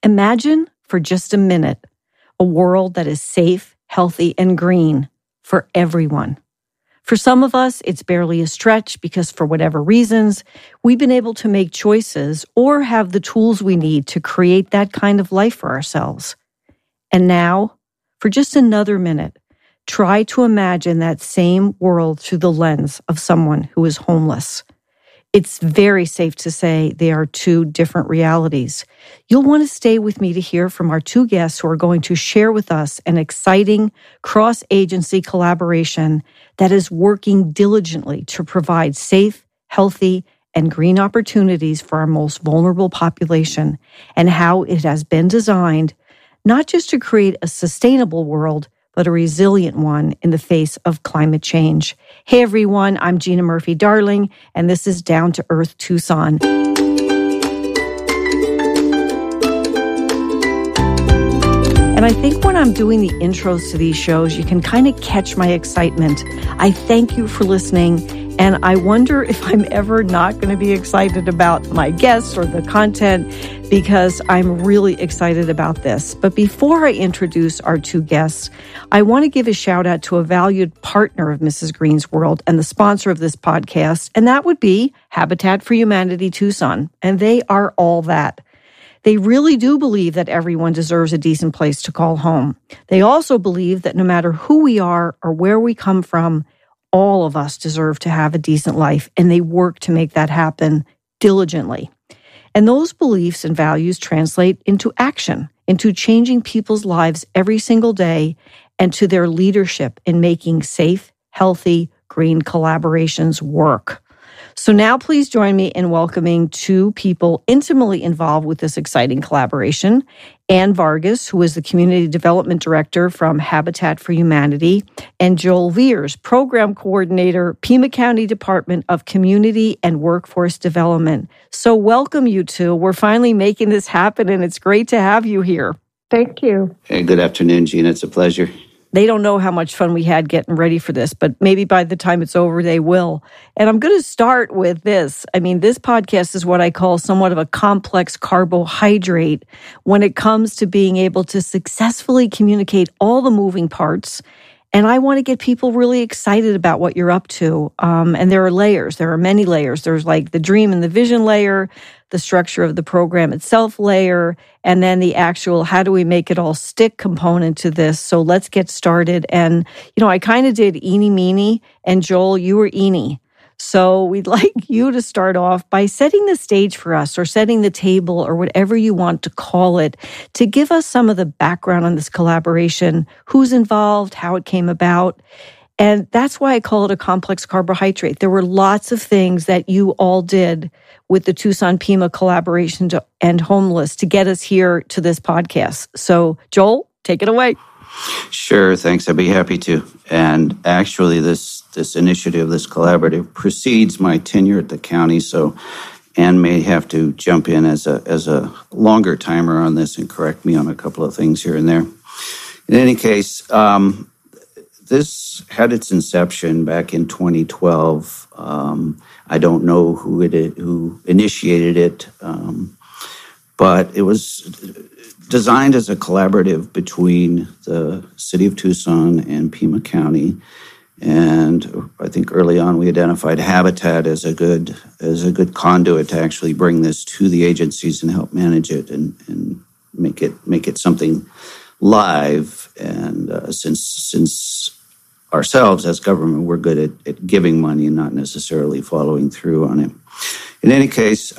Imagine for just a minute a world that is safe, healthy, and green for everyone. For some of us, it's barely a stretch because for whatever reasons, we've been able to make choices or have the tools we need to create that kind of life for ourselves. And now, for just another minute, try to imagine that same world through the lens of someone who is homeless. It's very safe to say they are two different realities. You'll want to stay with me to hear from our two guests who are going to share with us an exciting cross-agency collaboration that is working diligently to provide safe, healthy, and green opportunities for our most vulnerable population, and how it has been designed not just to create a sustainable world, but a resilient one in the face of climate change. Hey everyone, I'm Gina Murphy-Darling, and this is Down to Earth Tucson. And I think when I'm doing the intros to these shows, you can kind of catch my excitement. I thank you for listening. And I wonder if I'm ever not going to be excited about my guests or the content, because I'm really excited about this. But before I introduce our two guests, I want to give a shout out to a valued partner of Mrs. Green's World and the sponsor of this podcast, and that would be Habitat for Humanity Tucson. And they are all that. They really do believe that everyone deserves a decent place to call home. They also believe that no matter who we are or where we come from, all of us deserve to have a decent life, and they work to make that happen diligently. And those beliefs and values translate into action, into changing people's lives every single day, and to their leadership in making safe, healthy, green collaborations work. So now please join me in welcoming two people intimately involved with this exciting collaboration. Ann Vargas, who is the Community Development Director from Habitat for Humanity, and Joel Veers, Program Coordinator, Pima County Department of Community and Workforce Development. So welcome, you two. We're finally making this happen, and it's great to have you here. Thank you. Hey, good afternoon, Gina. It's a pleasure. They don't know how much fun we had getting ready for this, but maybe by the time it's over, they will. And I'm going to start with this. I mean, this podcast is what I call somewhat of a complex carbohydrate when it comes to being able to successfully communicate all the moving parts. And I want to get people really excited about what you're up to. And there are layers. There are many layers. There's like the dream and the vision layer, the structure of the program itself layer, and then the actual how do we make it all stick component to this. So let's get started. And, I kind of did eeny meeny, and Joel, you were eeny. So we'd like you to start off by setting the stage for us, or setting the table, or whatever you want to call it, to give us some of the background on this collaboration, who's involved, how it came about. And that's why I call it a complex carbohydrate. There were lots of things that you all did with the Tucson Pima collaboration to end homeless to get us here to this podcast. So Joel, take it away. Sure, thanks. I'd be happy to. And actually, this initiative, this collaborative, precedes my tenure at the county, so Ann may have to jump in as a longer timer on this and correct me on a couple of things here and there. In any case, this had its inception back in 2012. I don't know who initiated it, but it was designed as a collaborative between the city of Tucson and Pima County. And I think early on we identified Habitat as a good conduit to actually bring this to the agencies and help manage it and make it something live. And since ourselves as government, we're good at giving money and not necessarily following through on it. In any case,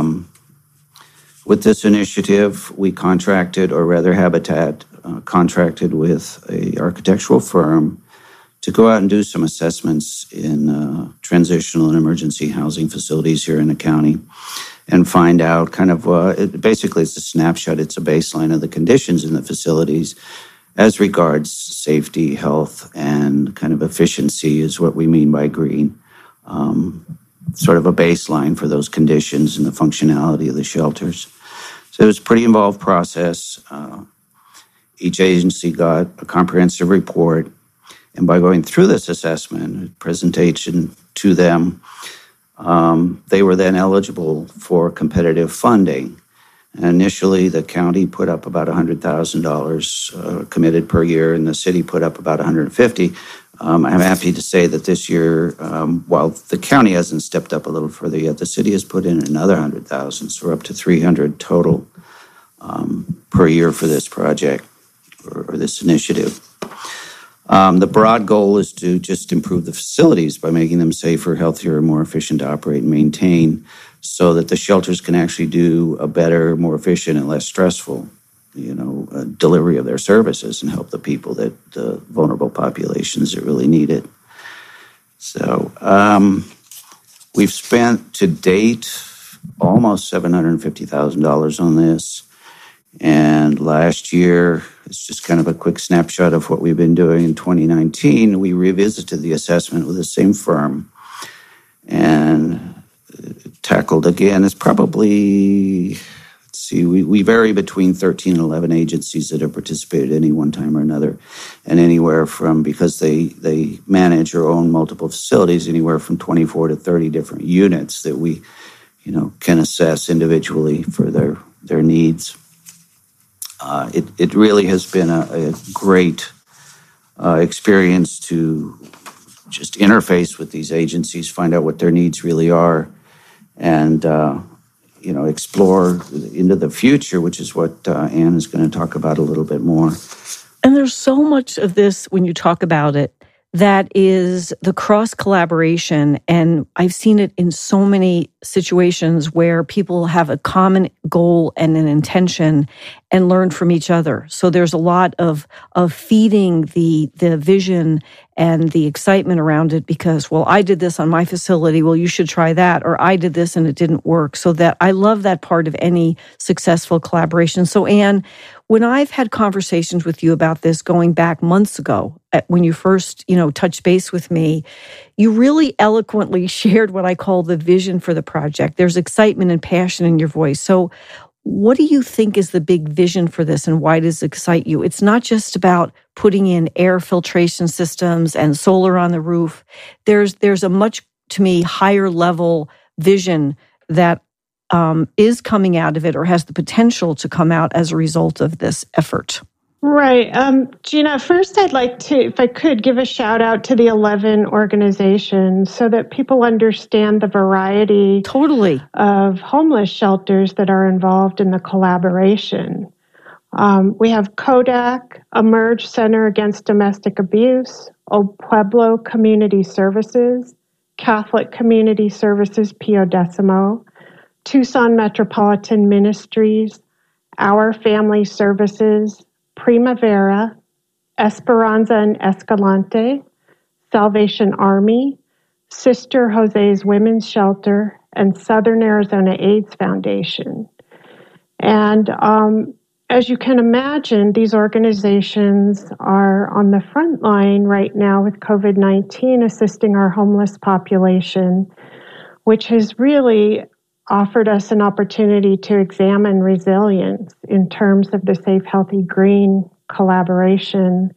with this initiative, we contracted, or rather Habitat contracted with an architectural firm to go out and do some assessments in transitional and emergency housing facilities here in the county and find out kind of, basically it's a snapshot, it's a baseline of the conditions in the facilities as regards safety, health, and kind of efficiency is what we mean by green. Sort of a baseline for those conditions and the functionality of the shelters. So it was a pretty involved process. Each agency got a comprehensive report, and by going through this assessment, presentation to them, they were then eligible for competitive funding. Initially, the county put up about $100,000 committed per year, and the city put up about $150,000. I'm happy to say that this year, while the county hasn't stepped up a little further yet, the city has put in another $100,000, so we're up to $300,000 total per year for this project or this initiative. The broad goal is to just improve the facilities by making them safer, healthier, and more efficient to operate and maintain, so that the shelters can actually do a better, more efficient, and less stressful, delivery of their services and help the people the vulnerable populations that really need it. So we've spent to date almost $750,000 on this. And last year, it's just kind of a quick snapshot of what we've been doing. In 2019, we revisited the assessment with the same firm and tackled again. It's probably, we vary between 13 and 11 agencies that have participated at any one time or another, and anywhere from, because they manage or own multiple facilities, anywhere from 24 to 30 different units that we, can assess individually for their needs. It really has been a great experience to just interface with these agencies, find out what their needs really are, and explore into the future, which is what Ann is going to talk about a little bit more. And there's so much of this when you talk about it that is the cross collaboration. And I've seen it in so many situations where people have a common goal and an intention and learn from each other. So there's a lot of feeding the vision and the excitement around it because, well, I did this on my facility. Well, you should try that. Or I did this and it didn't work. So that I love that part of any successful collaboration. So Ann, when I've had conversations with you about this going back months ago, when you first, touched base with me, you really eloquently shared what I call the vision for the project. There's excitement and passion in your voice. So what do you think is the big vision for this and why does it excite you? It's not just about putting in air filtration systems and solar on the roof. There's a much, to me, higher level vision that is coming out of it or has the potential to come out as a result of this effort. Right. Gina, first I'd like to, if I could, give a shout out to the 11 organizations so that people understand the variety of homeless shelters that are involved in the collaboration. We have Kodak, Emerge Center Against Domestic Abuse, El Pueblo Community Services, Catholic Community Services Pio Decimo, Tucson Metropolitan Ministries, Our Family Services, Primavera, Esperanza and Escalante, Salvation Army, Sister Jose's Women's Shelter, and Southern Arizona AIDS Foundation. And as you can imagine, these organizations are on the front line right now with COVID-19, assisting our homeless population, which has really offered us an opportunity to examine resilience in terms of the Safe, Healthy, Green collaboration.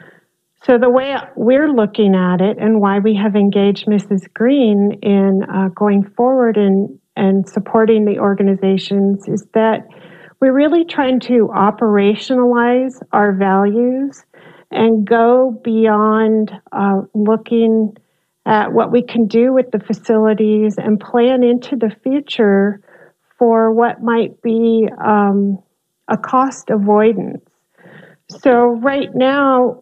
So the way we're looking at it and why we have engaged Mrs. Green in going forward and supporting the organizations is that we're really trying to operationalize our values and go beyond looking at what we can do with the facilities and plan into the future for what might be a cost avoidance. So right now,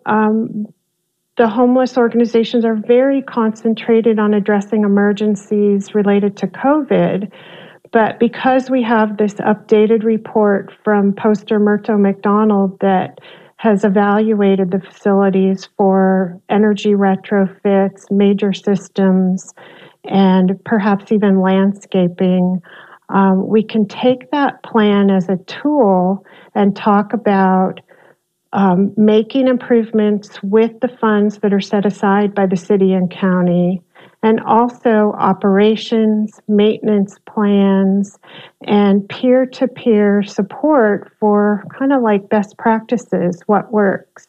the homeless organizations are very concentrated on addressing emergencies related to COVID. But because we have this updated report from Poster Murto McDonald that has evaluated the facilities for energy retrofits, major systems, and perhaps even landscaping, we can take that plan as a tool and talk about making improvements with the funds that are set aside by the city and county, and also operations, maintenance plans, and peer-to-peer support for kind of like best practices, what works.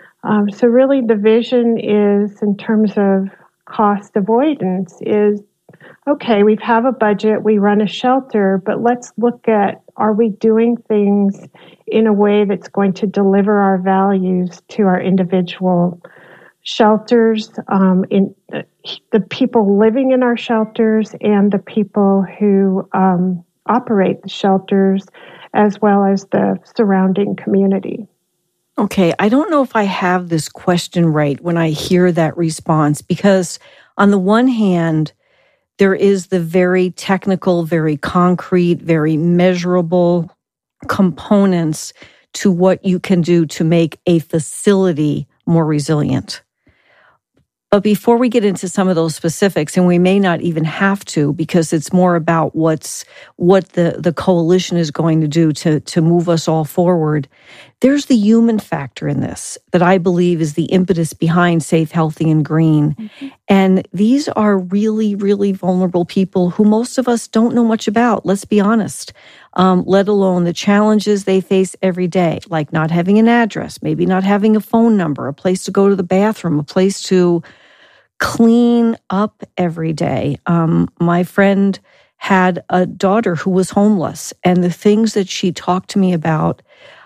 So really the vision is, in terms of cost avoidance, is okay, we have a budget, we run a shelter, but let's look at, are we doing things in a way that's going to deliver our values to our individual shelters, in the people living in our shelters and the people who operate the shelters, as well as the surrounding community. Okay, I don't know if I have this question right when I hear that response, because on the one hand, there is the very technical, very concrete, very measurable components to what you can do to make a facility more resilient. But before we get into some of those specifics, and we may not even have to, because it's more about what the coalition is going to do to move us all forward, there's the human factor in this that I believe is the impetus behind Safe, Healthy, and Green. Mm-hmm. And these are really, really vulnerable people who most of us don't know much about, let's be honest, let alone the challenges they face every day, like not having an address, maybe not having a phone number, a place to go to the bathroom, a place to clean up every day. My friend had a daughter who was homeless, and the things that she talked to me about,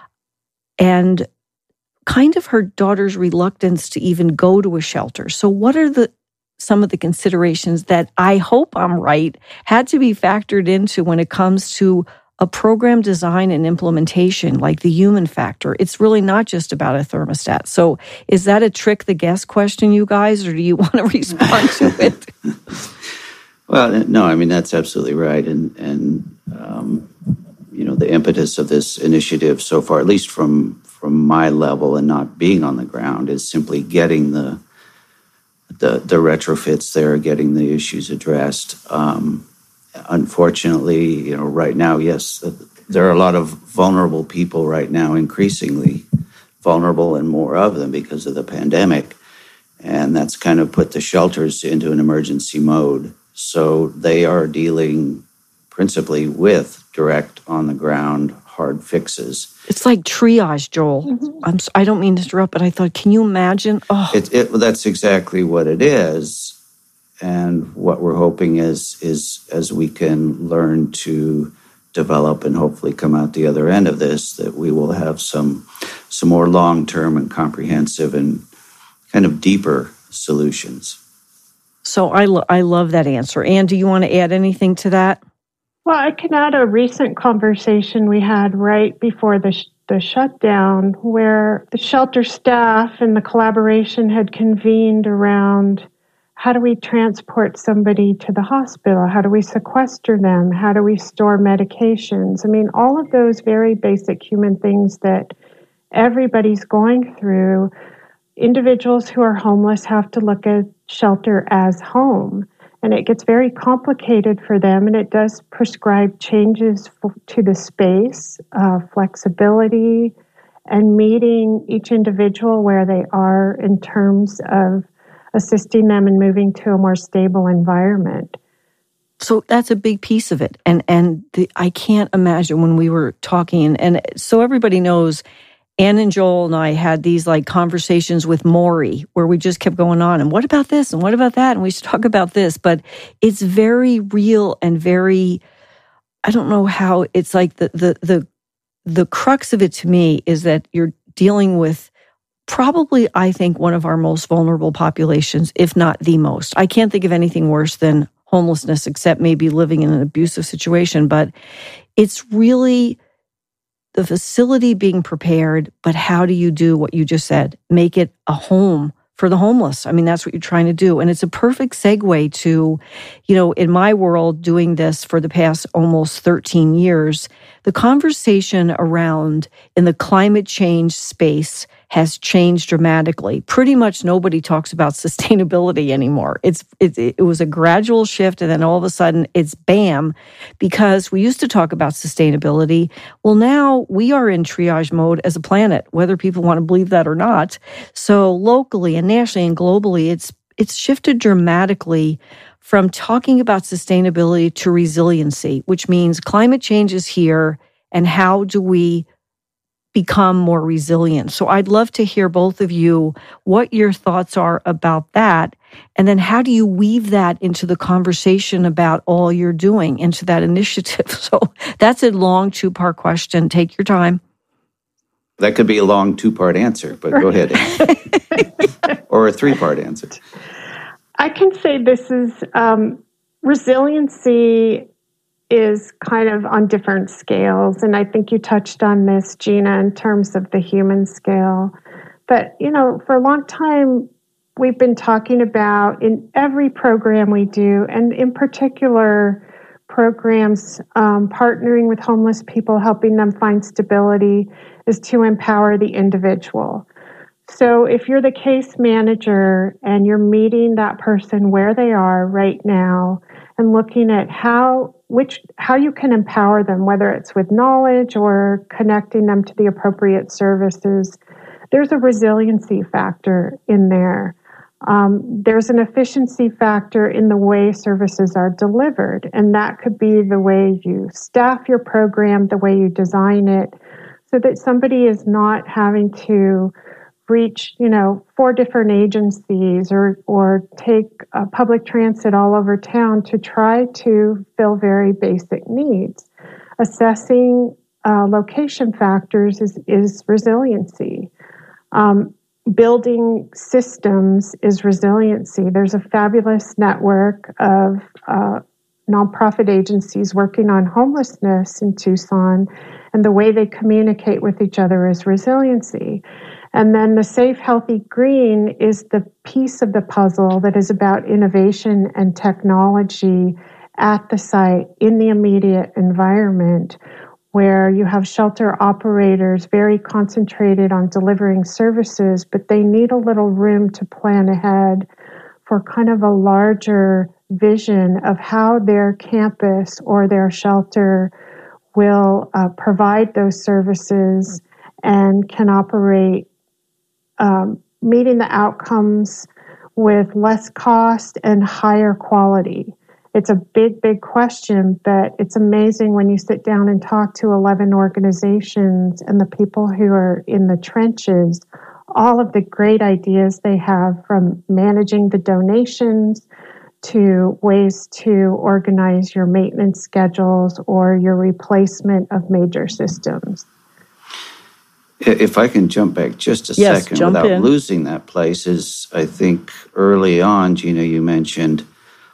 and kind of her daughter's reluctance to even go to a shelter. So what are some of the considerations that, I hope I'm right, had to be factored into when it comes to a program design and implementation, like the human factor? It's really not just about a thermostat. So is that a trick the guest question, you guys, or do you want to respond to it? Well, no, I mean, that's absolutely right. And the impetus of this initiative so far, at least from my level and not being on the ground, is simply getting the retrofits there, getting the issues addressed. Unfortunately, right now, yes, there are a lot of vulnerable people right now, increasingly vulnerable, and more of them because of the pandemic. And that's kind of put the shelters into an emergency mode. So they are dealing principally with direct on-the-ground hard fixes. It's like triage, Joel. Mm-hmm. I don't mean to interrupt, but I thought, can you imagine? Oh. That's exactly what it is. And what we're hoping is as we can learn to develop and hopefully come out the other end of this, that we will have some more long-term and comprehensive and kind of deeper solutions. So I love that answer. Ann, do you want to add anything to that? Well, I can add a recent conversation we had right before the shutdown, where the shelter staff and the collaboration had convened around, how do we transport somebody to the hospital? How do we sequester them? How do we store medications? I mean, all of those very basic human things that everybody's going through. Individuals who are homeless have to look at shelter as home, and it gets very complicated for them, and it does prescribe changes to the space, flexibility, and meeting each individual where they are in terms of assisting them in moving to a more stable environment. So that's a big piece of it. And I can't imagine when we were talking, and so everybody knows, Ann and Joel and I had these like conversations with Maury where we just kept going on, and what about this and what about that, and we should talk about this. But it's very real and very, I don't know how, it's like the crux of it to me is that you're dealing with probably, I think, one of our most vulnerable populations, if not the most. I can't think of anything worse than homelessness, except maybe living in an abusive situation. But it's really the facility being prepared, but how do you do what you just said? Make it a home for the homeless. I mean, that's what you're trying to do. And it's a perfect segue to, in my world, doing this for the past almost 13 years, the conversation around in the climate change space has changed dramatically. Pretty much nobody talks about sustainability anymore. It was a gradual shift, and then all of a sudden it's bam, because we used to talk about sustainability. Well, now we are in triage mode as a planet, whether people want to believe that or not. So locally and nationally and globally, it's shifted dramatically from talking about sustainability to resiliency, which means climate change is here, and how do we become more resilient. So I'd love to hear both of you what your thoughts are about that. And then how do you weave that into the conversation about all you're doing, into that initiative? So that's a long 2-part question. Take your time. That could be a long 2-part answer, but go ahead. Or a 3-part answer. I can say this is resiliency is kind of on different scales. And I think you touched on this, Gina, in terms of the human scale. But, for a long time, we've been talking about in every program we do, and in particular, programs partnering with homeless people, helping them find stability, is to empower the individual. So if you're the case manager and you're meeting that person where they are right now and looking at how you can empower them, whether it's with knowledge or connecting them to the appropriate services, there's a resiliency factor in there. There's an efficiency factor in the way services are delivered, and that could be the way you staff your program, the way you design it, so that somebody is not having to reach, 4 different agencies or take public transit all over town to try to fill very basic needs. Assessing location factors is resiliency. Building systems is resiliency. There's a fabulous network of nonprofit agencies working on homelessness in Tucson, and the way they communicate with each other is resiliency. And then the Safe, Healthy, Green is the piece of the puzzle that is about innovation and technology at the site in the immediate environment, where you have shelter operators very concentrated on delivering services, but they need a little room to plan ahead for kind of a larger vision of how their campus or their shelter will provide those services and can operate meeting the outcomes with less cost and higher quality. It's a big, big question, but it's amazing when you sit down and talk to 11 organizations and the people who are in the trenches, all of the great ideas they have, from managing the donations to ways to organize your maintenance schedules or your replacement of major systems. If I can jump back just a second without losing that place, is I think early on, Gina, you mentioned,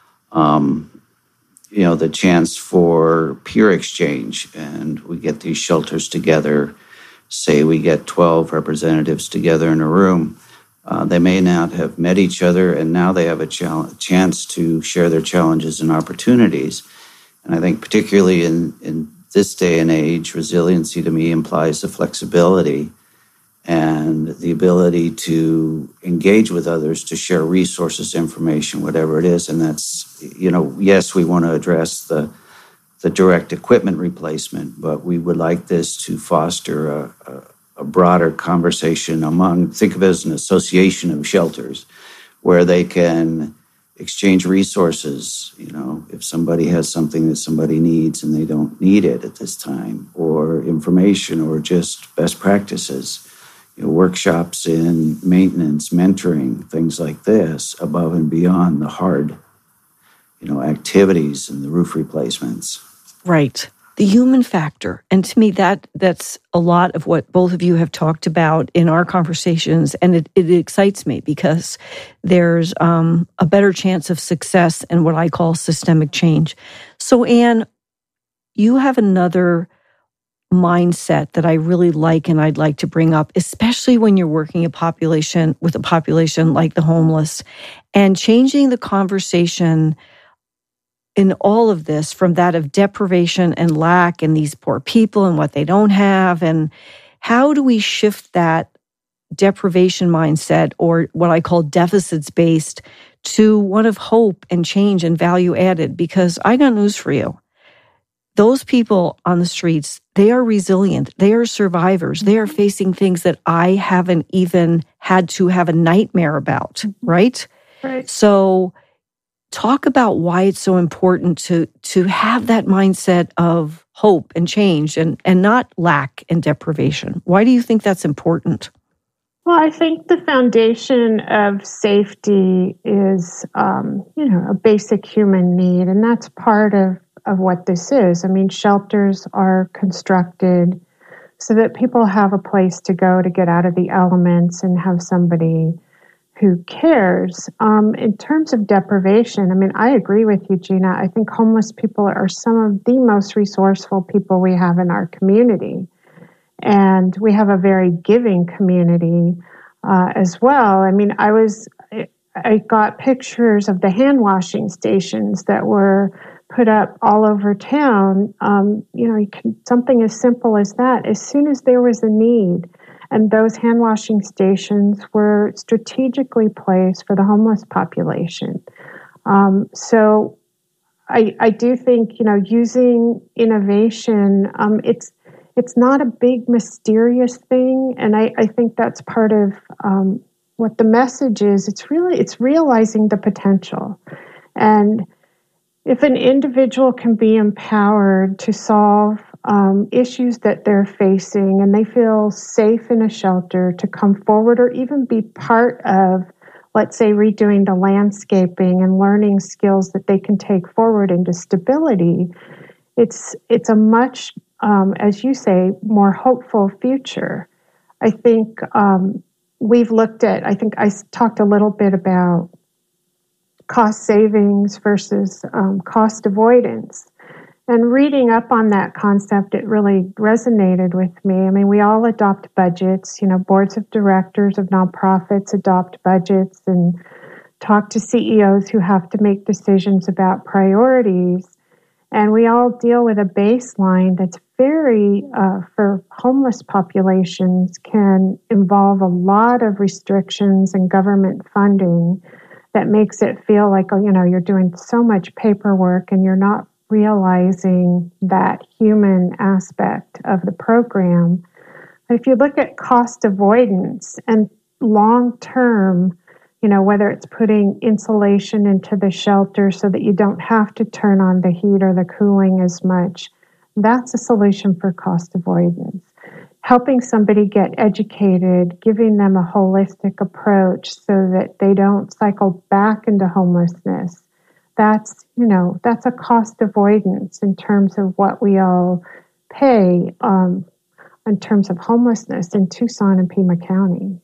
the chance for peer exchange, and we get these shelters together. Say we get 12 representatives together in a room. They may not have met each other, and now they have a chance to share their challenges and opportunities. And I think particularly in this day and age, resiliency to me implies the flexibility and the ability to engage with others, to share resources, information, whatever it is. And that's, yes, we want to address the direct equipment replacement, but we would like this to foster a broader conversation think of it as an association of shelters where they can exchange resources. If somebody has something that somebody needs and they don't need it at this time, or information, or just best practices, workshops in maintenance, mentoring, things like this, above and beyond the hard, activities and the roof replacements. Right. The human factor. And to me, that's a lot of what both of you have talked about in our conversations. And it excites me because there's a better chance of success in what I call systemic change. So, Anne, you have another mindset that I really like and I'd like to bring up, especially when you're working with a population like the homeless, and changing the conversation in all of this from that of deprivation and lack and these poor people and what they don't have. And how do we shift that deprivation mindset, or what I call deficits based, to one of hope and change and value added? Because I got news for you. Those people on the streets, they are resilient. They are survivors. They are facing things that I haven't even had to have a nightmare about, right? Right. So talk about why it's so important to have that mindset of hope and change and not lack and deprivation. Why do you think that's important? Well, I think the foundation of safety is, a basic human need, and that's part of what this is. I mean, shelters are constructed so that people have a place to go to get out of the elements and have somebody who cares. In terms of deprivation, I mean, I agree with you, Gina. I think homeless people are some of the most resourceful people we have in our community. And we have a very giving community as well. I mean, I got pictures of the hand washing stations that were put up all over town. Something as simple as that. As soon as there was a need, and those hand washing stations were strategically placed for the homeless population. So I do think, using innovation, it's not a big mysterious thing. And I think that's part of what the message is. It's realizing the potential. And if an individual can be empowered to solve issues that they're facing and they feel safe in a shelter to come forward or even be part of, let's say, redoing the landscaping and learning skills that they can take forward into stability, it's a much, as you say, more hopeful future. I think I talked a little bit about cost savings versus cost avoidance. And reading up on that concept, it really resonated with me. I mean, we all adopt budgets. Boards of directors of nonprofits adopt budgets and talk to CEOs who have to make decisions about priorities. And we all deal with a baseline that's very, for homeless populations, can involve a lot of restrictions and government funding that makes it feel like, you're doing so much paperwork and you're not realizing that human aspect of the program. But if you look at cost avoidance and long-term, whether it's putting insulation into the shelter so that you don't have to turn on the heat or the cooling as much, that's a solution for cost avoidance. Helping somebody get educated, giving them a holistic approach so that they don't cycle back into homelessness. That's a cost avoidance in terms of what we all pay in terms of homelessness in Tucson and Pima County.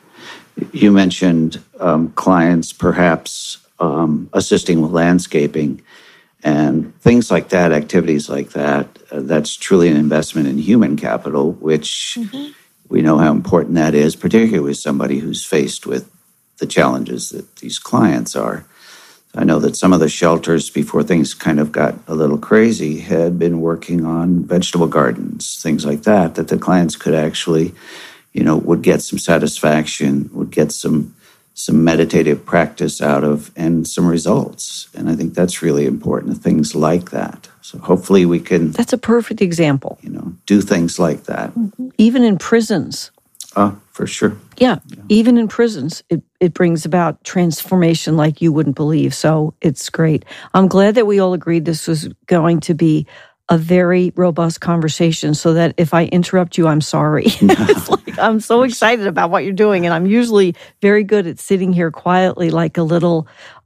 You mentioned clients perhaps assisting with landscaping and things like that, activities like that. That's truly an investment in human capital, which we know how important that is, particularly with somebody who's faced with the challenges that these clients are. I know that some of the shelters, before things kind of got a little crazy, had been working on vegetable gardens, things like that the clients could actually, would get some satisfaction, would get some meditative practice out of, and some results. And I think that's really important, things like that. So hopefully we can... That's a perfect example. Do things like that. Even in prisons. For sure. Yeah, even in prisons, it brings about transformation like you wouldn't believe. So it's great. I'm glad that we all agreed this was going to be a very robust conversation, so that if I interrupt you, I'm sorry. It's like, I'm so excited about what you're doing, and I'm usually very good at sitting here quietly like a little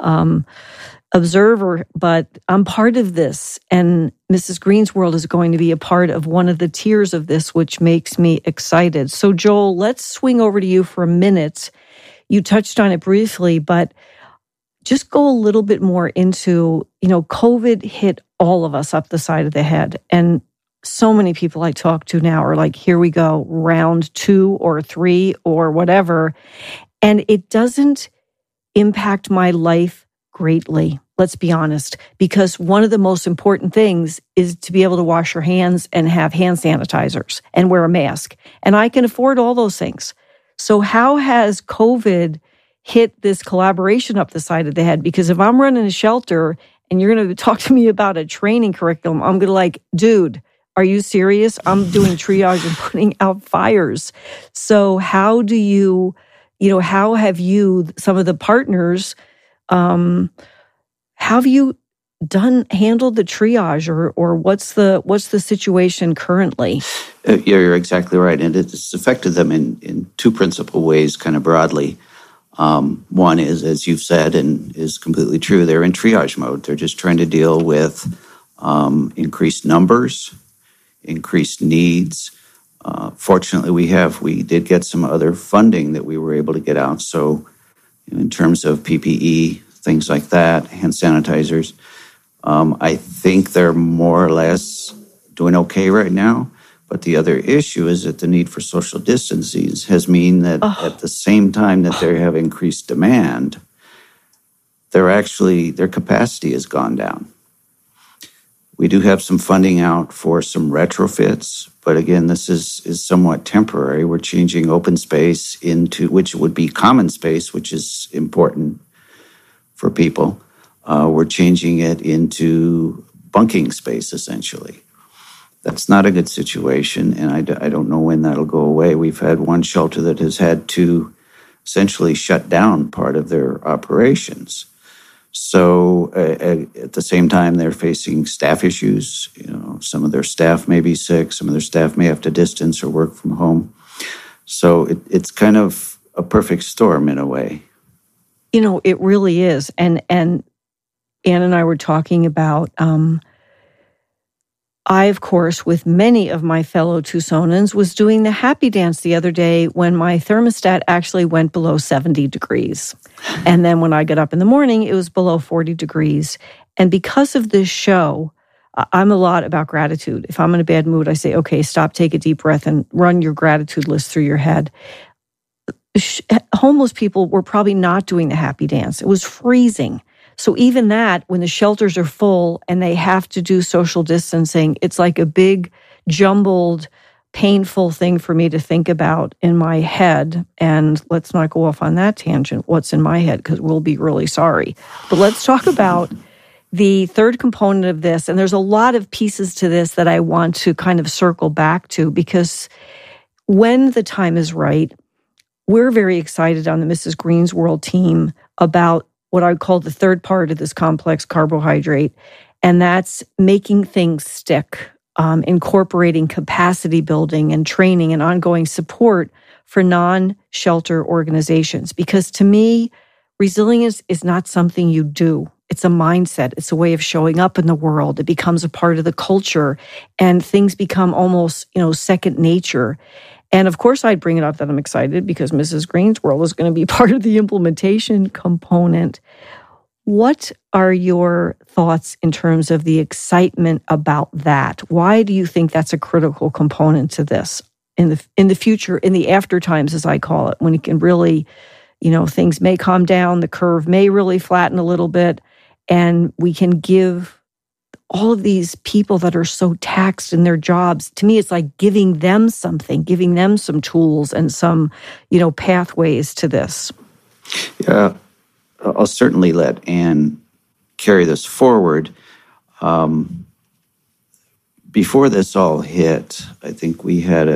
observer, but I'm part of this, and Mrs. Green's World is going to be a part of one of the tiers of this, which makes me excited. So Joel, let's swing over to you for a minute. You touched on it briefly, but just go a little bit more into, COVID hit all of us up the side of the head, and so many people I talk to now are like, here we go, round 2 or 3 or whatever, and it doesn't impact my life greatly, let's be honest, because one of the most important things is to be able to wash your hands and have hand sanitizers and wear a mask. And I can afford all those things. So how has COVID hit this collaboration up the side of the head? Because if I'm running a shelter and you're going to talk to me about a training curriculum, I'm going to like, dude, are you serious? I'm doing triage and putting out fires. So how do you, how have you, some of the partners, Have you handled the triage, or what's the situation currently? You're exactly right. And it's affected them in two principal ways, kind of broadly. One is, as you've said, and is completely true, they're in triage mode. They're just trying to deal with increased numbers, increased needs. Fortunately, we did get some other funding that we were able to get out. So in terms of PPE, things like that, hand sanitizers, I think they're more or less doing okay right now. But the other issue is that the need for social distancing has mean that at the same time that they have increased demand, their capacity has gone down. We do have some funding out for some retrofits, but again, this is somewhat temporary. We're changing open space which would be common space, which is important for people. We're changing it into bunking space, essentially. That's not a good situation, and I don't know when that'll go away. We've had one shelter that has had to essentially shut down part of their operations. So at the same time, they're facing staff issues. Some of their staff may be sick. Some of their staff may have to distance or work from home. So it's kind of a perfect storm in a way. It really is. And Ann and I were talking about, I, of course, with many of my fellow Tucsonans, was doing the happy dance the other day when my thermostat actually went below 70 degrees. And then when I got up in the morning, it was below 40 degrees. And because of this show, I'm a lot about gratitude. If I'm in a bad mood, I say, okay, stop, take a deep breath, and run your gratitude list through your head. Homeless people were probably not doing the happy dance. It was freezing. So even that, when the shelters are full and they have to do social distancing, it's like a big, jumbled, painful thing for me to think about in my head. And let's not go off on that tangent, what's in my head, because we'll be really sorry. But let's talk about the third component of this. And there's a lot of pieces to this that I want to kind of circle back to, because when the time is right, we're very excited on the Mrs. Green's World team about what I would call the third part of this complex carbohydrate, and that's making things stick, incorporating capacity building and training and ongoing support for non-shelter organizations. Because to me, resilience is not something you do. It's a mindset. It's a way of showing up in the world. It becomes a part of the culture, and things become almost, second nature. And of course, I'd bring it up that I'm excited because Mrs. Green's World is going to be part of the implementation component. What are your thoughts in terms of the excitement about that? Why do you think that's a critical component to this in the future, in the after times, as I call it, when it can really, things may calm down, the curve may really flatten a little bit, and we can give all of these people that are so taxed in their jobs, to me, it's like giving them something, giving them some tools and some, pathways to this. Yeah, I'll certainly let Ann carry this forward. Before this all hit, I think we had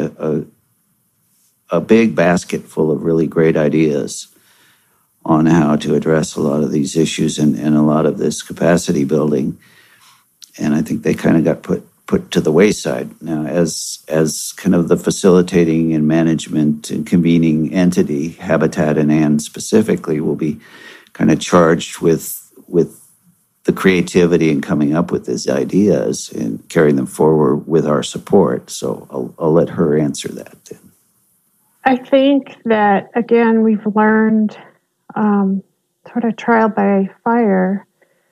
a big basket full of really great ideas on how to address a lot of these issues and a lot of this capacity building. And I think they kind of got put to the wayside. Now, as kind of the facilitating and management and convening entity, Habitat and Ann specifically will be kind of charged with the creativity and coming up with these ideas and carrying them forward with our support. So I'll let her answer that then. I think that, again, we've learned sort of trial by fire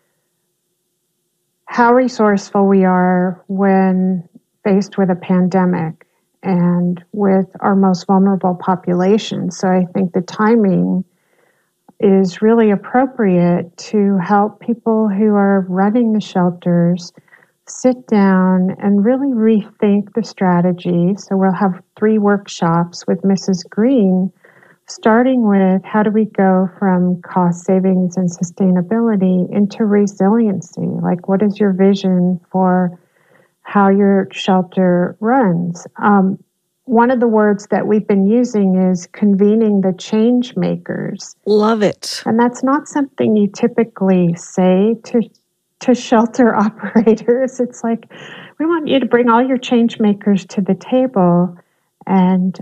how resourceful we are when faced with a pandemic and with our most vulnerable population. So I think the timing is really appropriate to help people who are running the shelters sit down and really rethink the strategy. So we'll have 3 workshops with Mrs. Green, starting with how do we go from cost savings and sustainability into resiliency? Like, what is your vision for how your shelter runs? one of the words that we've been using is convening the change makers. Love it. And that's not something you typically say to shelter operators. It's like, we want you to bring all your change makers to the table and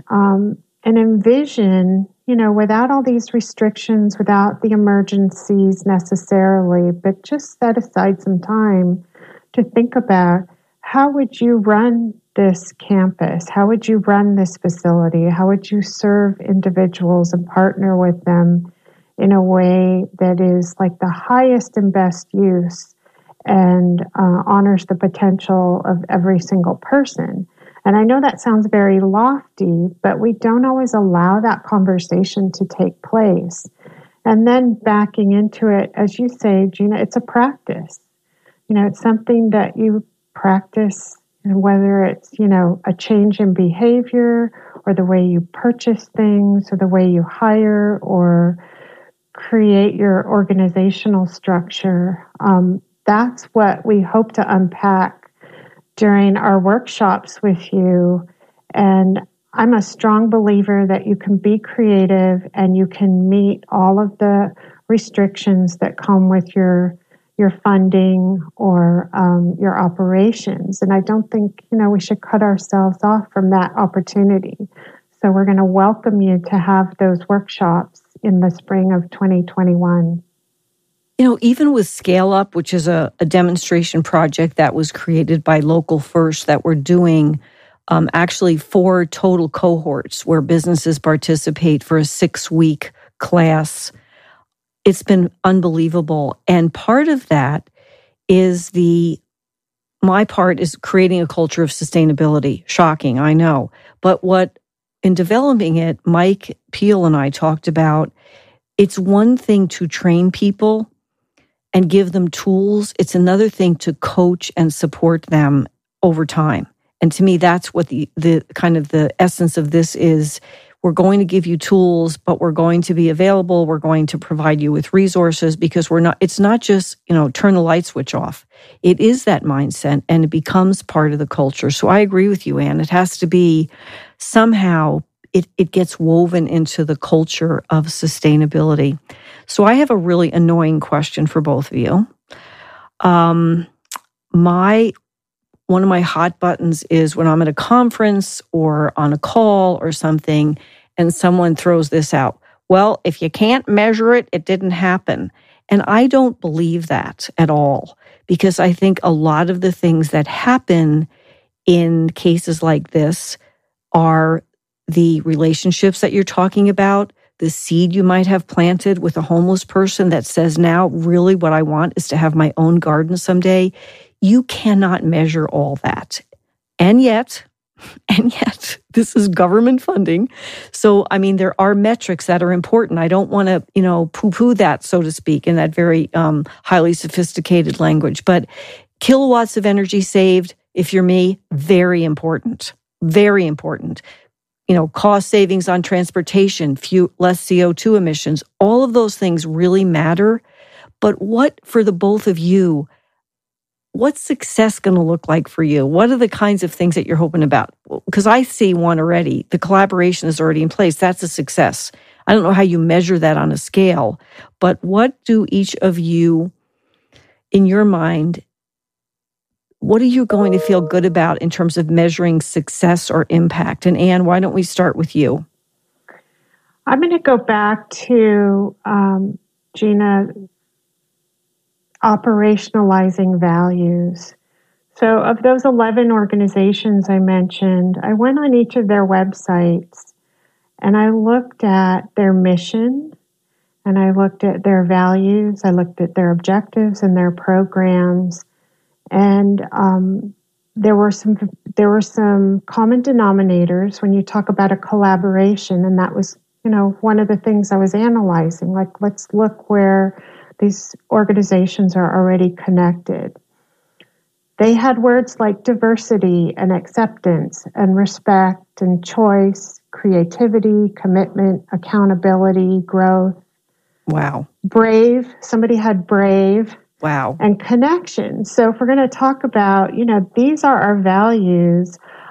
envision, without all these restrictions, without the emergencies necessarily, but just set aside some time to think about, how would you run this campus? How would you run this facility? How would you serve individuals and partner with them in a way that is like the highest and best use and honors the potential of every single person? And I know that sounds very lofty, but we don't always allow that conversation to take place. And then backing into it, as you say, Gina, it's a practice. It's something that you practice, whether it's, a change in behavior or the way you purchase things or the way you hire or create your organizational structure. That's what we hope to unpack during our workshops with you. And I'm a strong believer that you can be creative and you can meet all of the restrictions that come with your funding or your operations. And I don't think, we should cut ourselves off from that opportunity. So we're going to welcome you to have those workshops in the spring of 2021. Even with Scale Up, which is a demonstration project that was created by Local First, that we're doing actually 4 total cohorts where businesses participate for a 6-week class. It's been unbelievable. And part of that is my part is creating a culture of sustainability. Shocking, I know. But in developing it, Mike Peel and I talked about, it's one thing to train people and give them tools. It's another thing to coach and support them over time. And to me, that's what the kind of the essence of this is. We're going to give you tools, but we're going to be available. We're going to provide you with resources, because it's not just, turn the light switch off. It is that mindset, and it becomes part of the culture. So I agree with you, Ann. It has to be somehow, it gets woven into the culture of sustainability. So I have a really annoying question for both of you. One of my hot buttons is when I'm at a conference or on a call or something, and someone throws this out. Well, if you can't measure it, it didn't happen. And I don't believe that at all, because I think a lot of the things that happen in cases like this are the relationships that you're talking about, the seed you might have planted with a homeless person that says, now really what I want is to have my own garden someday. You cannot measure all that. And yet, this is government funding. So, there are metrics that are important. I don't want to, poo-poo that, so to speak, in that very highly sophisticated language. But kilowatts of energy saved, if you're me, very important. Very important. Cost savings on transportation, less CO2 emissions, all of those things really matter. But what, for the both of you, what's success going to look like for you? What are the kinds of things that you're hoping about? Because I see one already. The collaboration is already in place. That's a success. I don't know how you measure that on a scale, but what do each of you, in your mind, what are you going to feel good about in terms of measuring success or impact? And Ann, why don't we start with you? I'm going to go back to, Gina, operationalizing values. So of those 11 organizations I mentioned, I went on each of their websites and I looked at their mission and I looked at their values. I looked at their objectives and their programs. And there were some common denominators when you talk about a collaboration, and that was, one of the things I was analyzing. Like, let's look where these organizations are already connected. They had words like diversity and acceptance and respect and choice, creativity, commitment, accountability, growth. Wow. Brave. Somebody had brave. Wow. And connection. So if we're going to talk about, these are our values,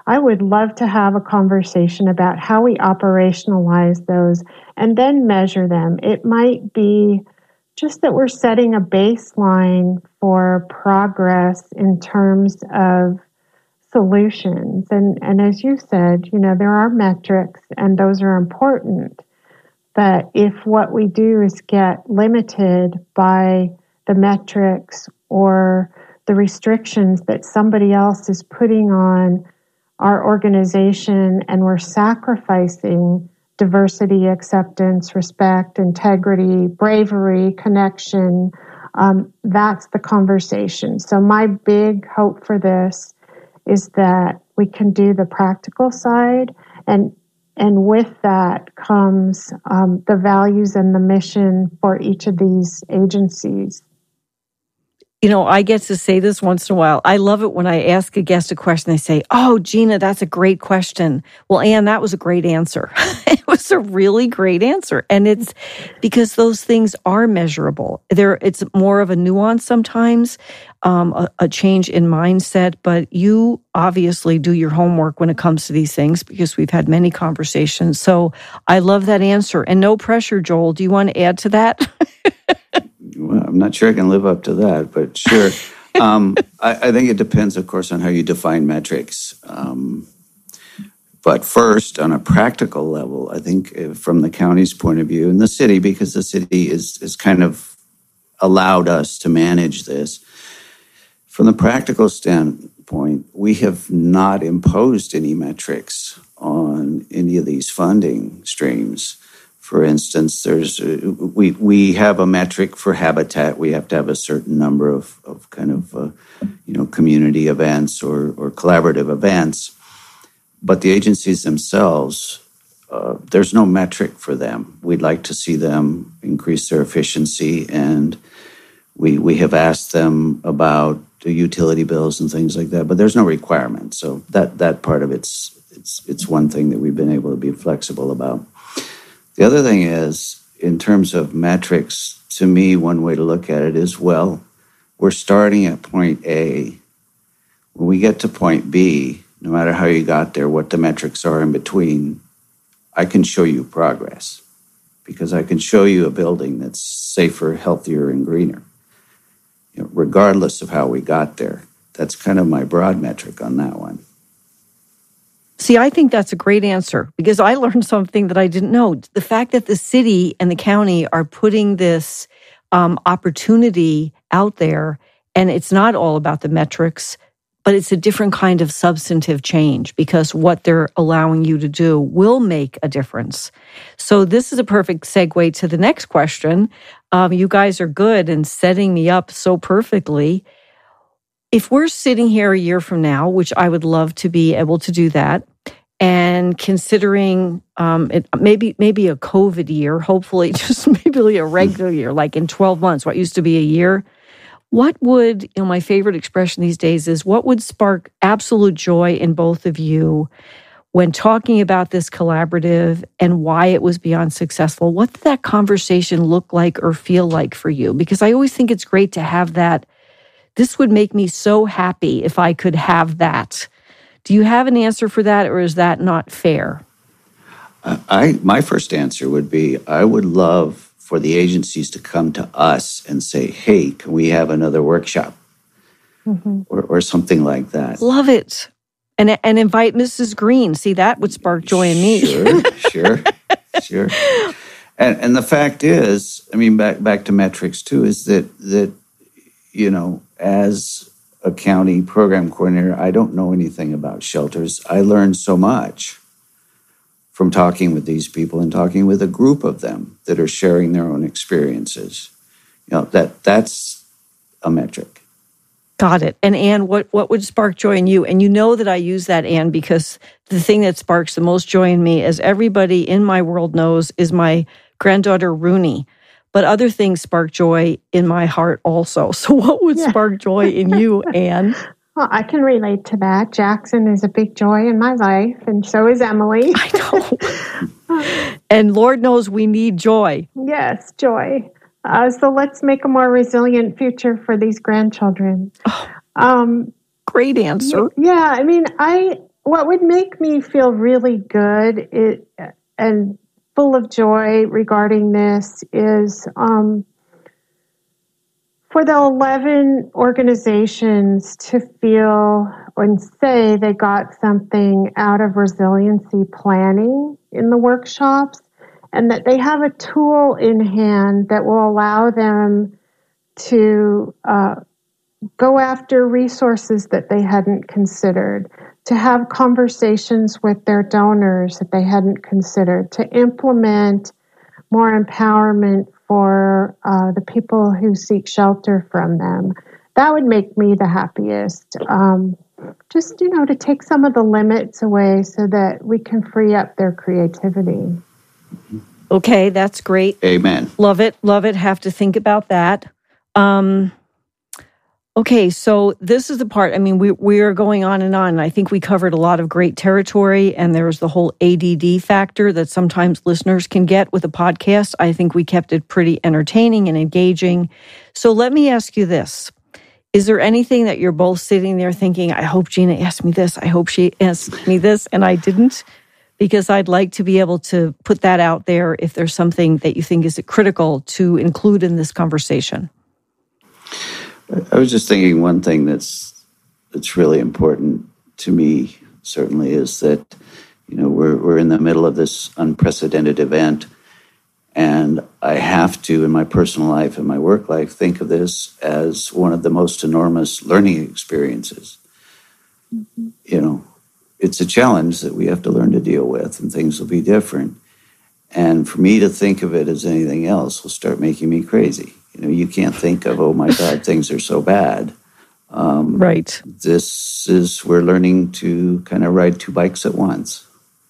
I would love to have a conversation about how we operationalize those and then measure them. It might be just that we're setting a baseline for progress in terms of solutions. And as you said, there are metrics and those are important. But if what we do is get limited by the metrics or the restrictions that somebody else is putting on our organization, and we're sacrificing diversity, acceptance, respect, integrity, bravery, connection, that's the conversation. So my big hope for this is that we can do the practical side, and with that comes the values and the mission for each of these agencies. I get to say this once in a while. I love it when I ask a guest a question. They say, "Oh, Gina, that's a great question." Well, Ann, that was a great answer. It was a really great answer. And it's because those things are measurable. It's more of a nuance sometimes, a change in mindset. But you obviously do your homework when it comes to these things because we've had many conversations. So I love that answer. And no pressure, Joel. Do you want to add to that? Well, I'm not sure I can live up to that, but sure. I think it depends, of course, on how you define metrics. But first, on a practical level, I think from the county's point of view and the city, because the city is kind of allowed us to manage this. From the practical standpoint, we have not imposed any metrics on any of these funding streams. For instance, we have a metric for habitat. We have to have a certain number of kind of community events or collaborative events. But the agencies themselves, there's no metric for them. We'd like to see them increase their efficiency, and we have asked them about the utility bills and things like that. But there's no requirement. So that part of it's one thing that we've been able to be flexible about. The other thing is, in terms of metrics, to me, one way to look at it is, well, we're starting at point A. When we get to point B, no matter how you got there, what the metrics are in between, I can show you progress because I can show you a building that's safer, healthier, and greener, regardless of how we got there. That's kind of my broad metric on that one. See, I think that's a great answer because I learned something that I didn't know. The fact that the city and the county are putting this opportunity out there, and it's not all about the metrics, but it's a different kind of substantive change because what they're allowing you to do will make a difference. So this is a perfect segue to the next question. You guys are good in setting me up so perfectly. If we're sitting here a year from now, which I would love to be able to do that, and considering it maybe a COVID year, hopefully just maybe a regular year, like in 12 months, what used to be a year, what would, my favorite expression these days is, what would spark absolute joy in both of you when talking about this collaborative and why it was beyond successful? What did that conversation look like or feel like for you? Because I always think it's great to have that. This would make me so happy if I could have that. Do you have an answer for that, or is that not fair? My first answer would be, I would love for the agencies to come to us and say, hey, can we have another workshop? Mm-hmm. Or something like that. Love it. And invite Mrs. Green. See, that would spark joy in me. Sure. And the fact is, back to metrics too, is that as a county program coordinator, I don't know anything about shelters. I learned so much from talking with these people and talking with a group of them that are sharing their own experiences. That's a metric. Got it. And Ann, what would spark joy in you? And you know that I use that, Ann, because the thing that sparks the most joy in me, as everybody in my world knows, is my granddaughter Rooney. But other things spark joy in my heart also. So what would spark joy in you, Ann? Well, I can relate to that. Jackson is a big joy in my life, and so is Emily. I know. And Lord knows we need joy. Yes, joy. So let's make a more resilient future for these grandchildren. Great answer. Yeah, what would make me feel really good and full of joy regarding this is for the 11 organizations to feel and say they got something out of resiliency planning in the workshops, and that they have a tool in hand that will allow them to go after resources that they hadn't considered, to have conversations with their donors that they hadn't considered, to implement more empowerment for the people who seek shelter from them. That would make me the happiest. Just, to take some of the limits away so that we can free up their creativity. Okay, that's great. Amen. Love it. Have to think about that. Okay, so this is the part, we are going on and on. I think we covered a lot of great territory, and there's the whole ADD factor that sometimes listeners can get with a podcast. I think we kept it pretty entertaining and engaging. So let me ask you this. Is there anything that you're both sitting there thinking, I hope Gina asked me this, I hope she asked me this, and I didn't? Because I'd like to be able to put that out there if there's something that you think is critical to include in this conversation. I was just thinking one thing that's really important to me, certainly, is that, we're in the middle of this unprecedented event, and I have to, in my personal life and my work life, think of this as one of the most enormous learning experiences. Mm-hmm. It's a challenge that we have to learn to deal with, and things will be different. And for me to think of it as anything else will start making me crazy. You can't think of, oh my God, things are so bad. Right. We're learning to kind of ride two bikes at once.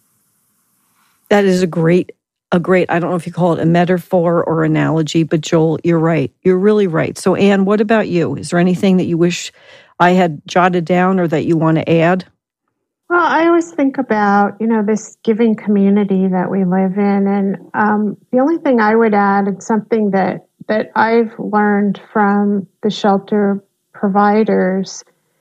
That is a great, I don't know if you call it a metaphor or analogy, but Joel, you're right. You're really right. So Anne, what about you? Is there anything that you wish I had jotted down or that you want to add? Well, I always think about, this giving community that we live in. And the only thing I would add, it's something that I've learned from the shelter providers,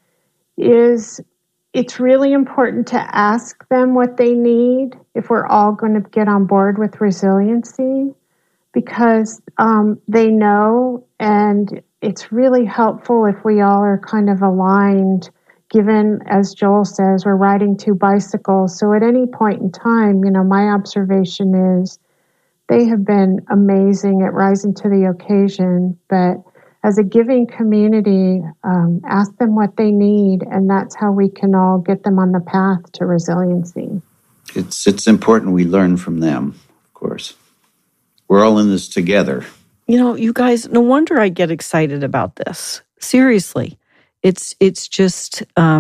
is it's really important to ask them what they need if we're all going to get on board with resiliency, because they know, and it's really helpful if we all are kind of aligned. Given, as Joel says, we're riding two bicycles. So at any point in time, my observation is they have been amazing at rising to the occasion. But as a giving community, ask them what they need, and that's how we can all get them on the path to resiliency. It's important we learn from them, of course. We're all in this together. You guys, no wonder I get excited about this. Seriously. It's just,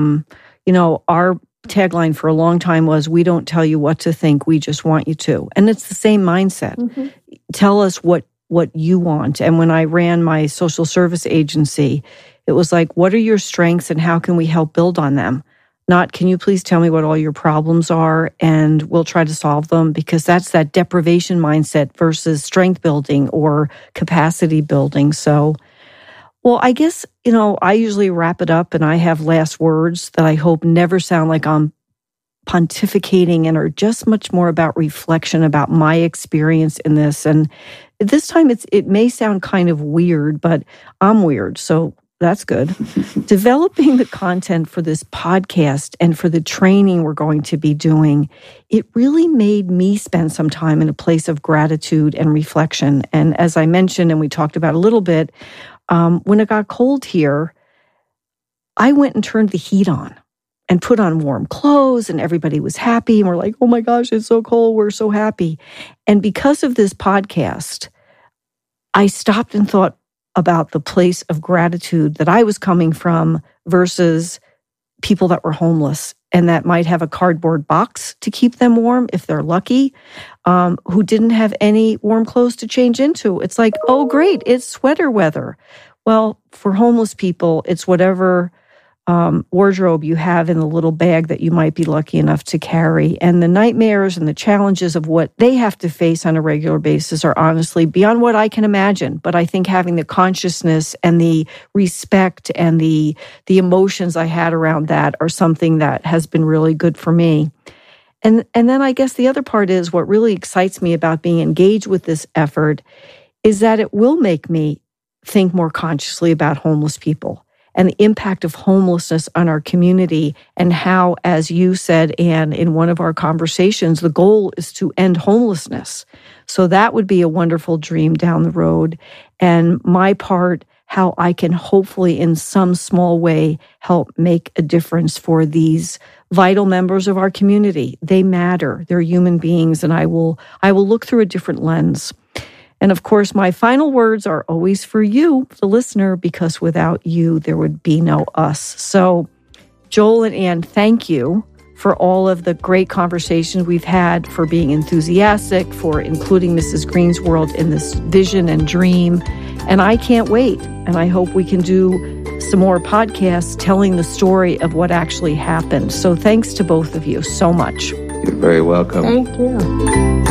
our tagline for a long time was, we don't tell you what to think, we just want you to. And it's the same mindset. Mm-hmm. Tell us what you want. And when I ran my social service agency, it was like, what are your strengths and how can we help build on them? Not, can you please tell me what all your problems are and we'll try to solve them? Because that's that deprivation mindset versus strength building or capacity building. So, well, I guess, I usually wrap it up and I have last words that I hope never sound like I'm pontificating and are just much more about reflection about my experience in this. And this time it may sound kind of weird, but I'm weird, so that's good. Developing the content for this podcast and for the training we're going to be doing, it really made me spend some time in a place of gratitude and reflection. And as I mentioned, and we talked about a little bit, when it got cold here, I went and turned the heat on and put on warm clothes, and everybody was happy. And we're like, oh my gosh, it's so cold. We're so happy. And because of this podcast, I stopped and thought about the place of gratitude that I was coming from versus people that were homeless and that might have a cardboard box to keep them warm if they're lucky, who didn't have any warm clothes to change into. It's like, oh, great, it's sweater weather. Well, for homeless people, it's whatever wardrobe you have in the little bag that you might be lucky enough to carry. And the nightmares and the challenges of what they have to face on a regular basis are honestly beyond what I can imagine. But I think having the consciousness and the respect and the emotions I had around that are something that has been really good for me. And then I guess the other part is what really excites me about being engaged with this effort is that it will make me think more consciously about homeless people and the impact of homelessness on our community, and how, as you said, Anne, in one of our conversations, the goal is to end homelessness. So that would be a wonderful dream down the road. And my part, how I can hopefully in some small way help make a difference for these vital members of our community. They matter. They're human beings, and I will look through a different lens. And of course, my final words are always for you, the listener, because without you, there would be no us. So, Joel and Anne, thank you for all of the great conversations we've had, for being enthusiastic, for including Mrs. Green's World in this vision and dream. And I can't wait. And I hope we can do some more podcasts telling the story of what actually happened. So thanks to both of you so much. You're very welcome. Thank you.